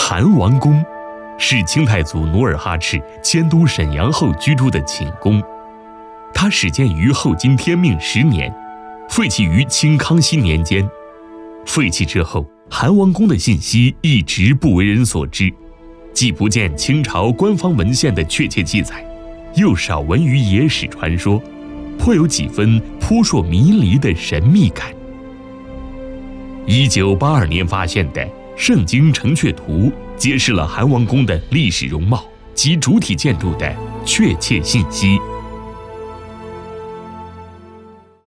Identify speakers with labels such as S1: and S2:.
S1: 韩王宫是清太祖努尔哈赤迁都沈阳后居住的寝宫，它始建于后金天命10年，废弃于清康熙年间。废弃之后，韩王宫的信息一直不为人所知，既不见清朝官方文献的确切记载，又少闻于野史传说，颇有几分扑朔迷离的神秘感。1982年发现的《圣经城阙图》揭示了韩王宫的历史容貌及主体建筑的确切信息。